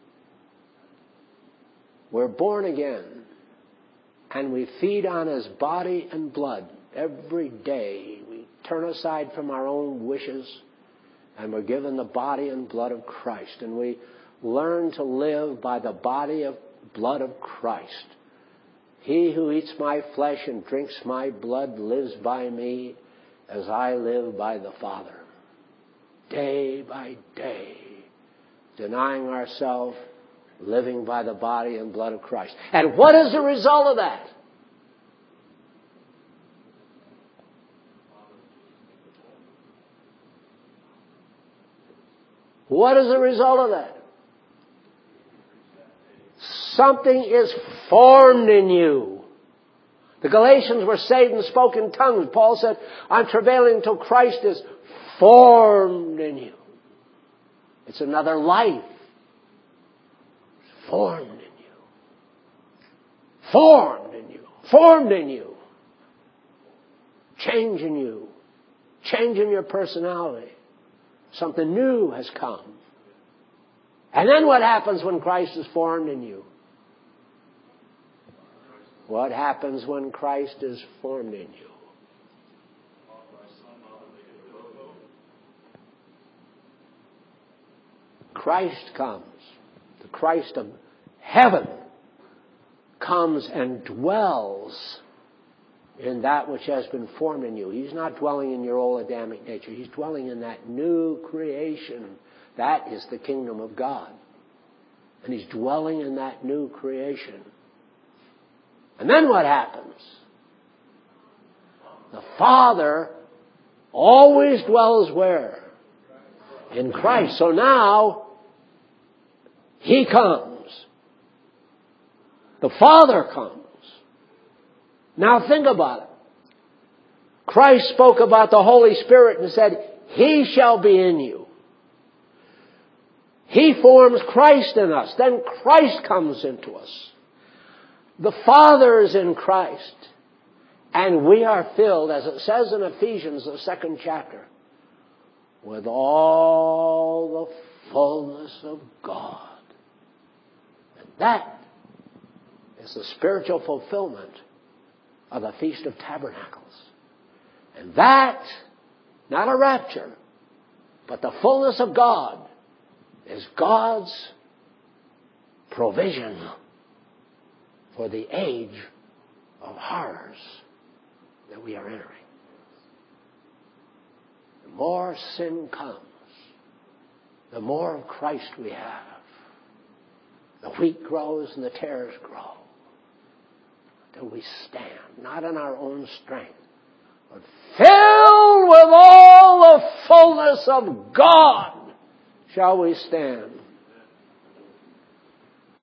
We're born again. And we feed on His body and blood every day. We turn aside from our own wishes, and we're given the body and blood of Christ. And we learn to live by the body and blood of Christ. He who eats my flesh and drinks my blood lives by me as I live by the Father. Day by day, denying ourselves, living by the body and blood of Christ. And what is the result of that? What is the result of that? Something is formed in you. The Galatians were saved and spoke in tongues. Paul said, I'm travailing until Christ is formed in you. It's another life. Formed in you. Formed in you. Formed in you. Change in you. Change in your personality. Something new has come. And then what happens when Christ is formed in you? What happens when Christ is formed in you? Christ comes. The Christ of heaven comes and dwells in that which has been formed in you. He's not dwelling in your old Adamic nature. He's dwelling in that new creation. That is the kingdom of God. And He's dwelling in that new creation. And then what happens? The Father always dwells where? In Christ. So now, He comes. The Father comes. Now think about it. Christ spoke about the Holy Spirit and said, He shall be in you. He forms Christ in us. Then Christ comes into us. The Father is in Christ. And we are filled, as it says in Ephesians, the second chapter, with all the fullness of God. And that is the spiritual fulfillment of the Feast of Tabernacles. And that, not a rapture, but the fullness of God, is God's provision for the age of horrors that we are entering. The more sin comes, the more of Christ we have. The wheat grows and the tares grow. Till we stand, not in our own strength, but filled with all the fullness of God shall we stand.